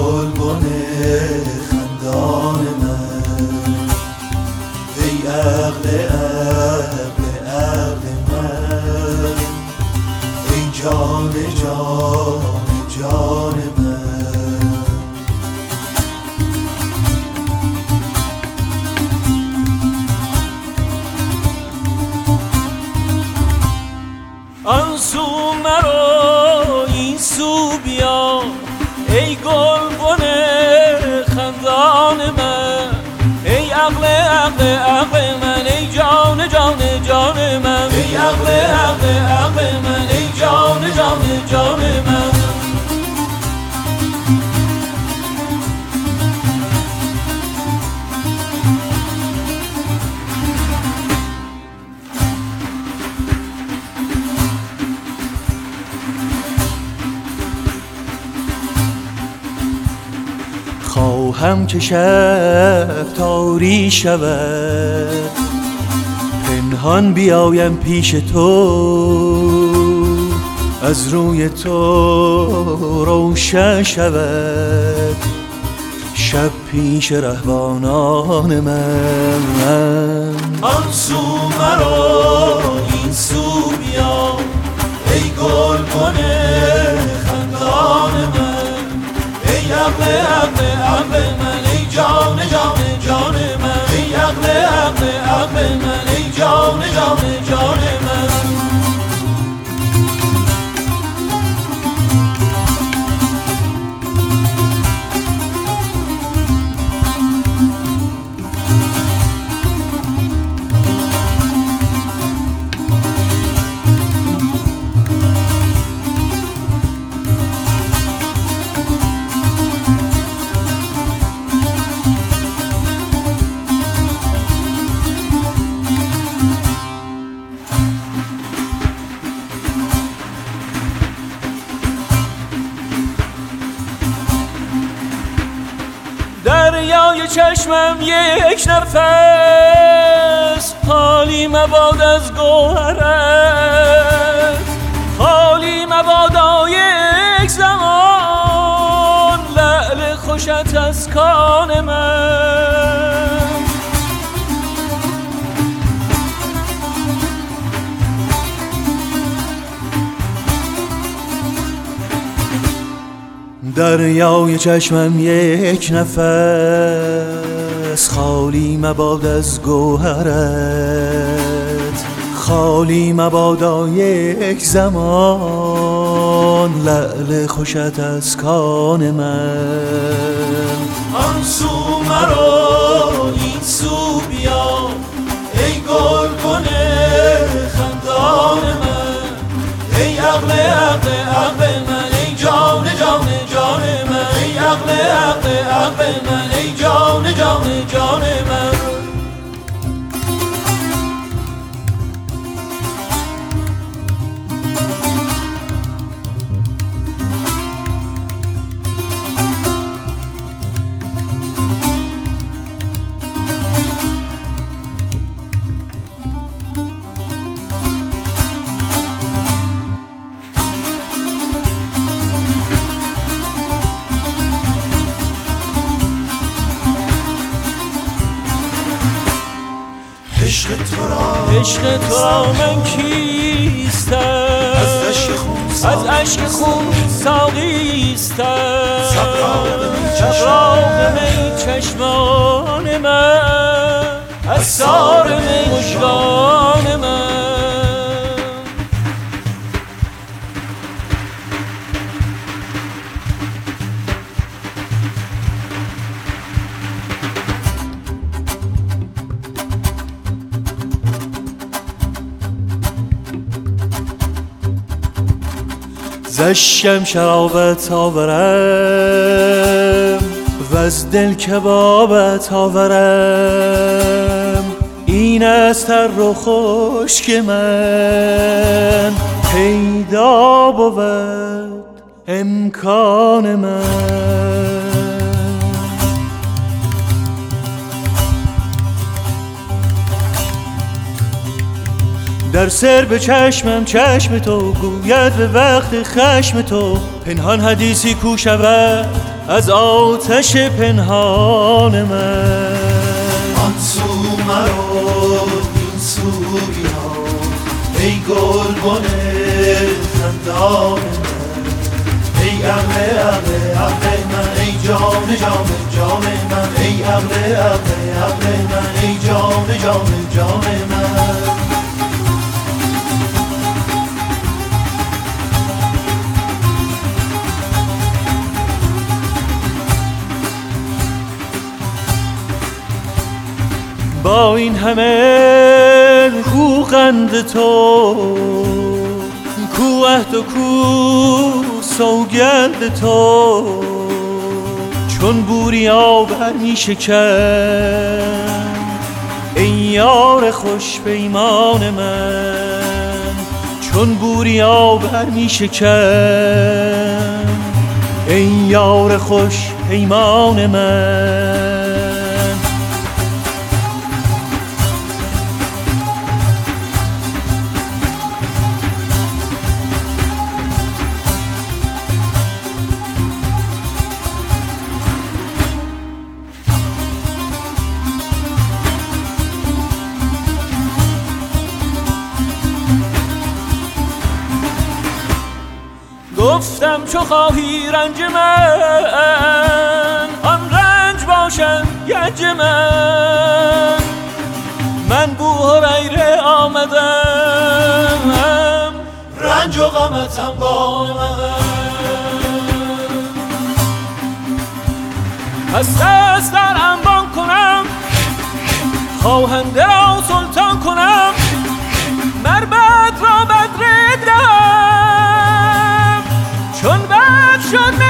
گلبن خندان من، ای عقل عقل عقل من، ای جان جان جان من. آن سو مرو این سو بیا، ای گلبن خندان من، ای عقل عقل عقل من، ای جان جان جان من، ای عقل عقل عقل من، ای جان جان جان من. خواهم که شب تاری شود، پنهان بیایم پیش تو، از روی تو روشن شود شب پیش رهبانان من. آن سو مرو این سو بیا، ای گلبن خندان من، ای عقل عقل عقل من، ای جان جان جان من، ای عقل عقل عقل من، ای جان جان جان من. دریای چشمم یک نفس، خالی مباد از گوهرت، خالی مبادا یک زمان لعل خوشت از کان من. دریای چشمم یک نفس، خالی مباد از گوهرت، خالی مبادا یک زمان لعل خوشت از کان من. آن سو مرو این سو بیا، ای گلبن خندان من، ای عقل عقل عقل من، ای جان جان جان من، ای عقل عقل عقل من، ای جان جان جان من. عشق تو را من کیستم، از اشک خون ساقیستم، سغراق می چشمان من، اسرار مژگان من. زشکم شرابت آورم وز دل کبابت آورم، این از تر و خشک من پیدا بود امکان من. در سر به چشمم چشم تو گوید به وقت خشم تو، پنهان حدیثی کو شود از آتش پنهان من. آن سو مرو این سو بیا ای گلبن خندان من، ای عقل عقل عقل من، ای جان جان جان من، ای عقل عقل عقل من، ای جان جان جان من. با این همه کو قند تو، کو عهد و کو سوگند تو، چون بوریا برمی شکن ای یار خوش پیمان من، چون بوریا برمی شکن ای یار خوش پیمان من. گفتم چو خواهی رنج من، آن رنج باشد گنج من. من بوهریره آمدم، رنج و غمتم با من. پس دست در انبان کنم، خواهنده را سلطان کنم، مربد را بدر دهم، چون بد شد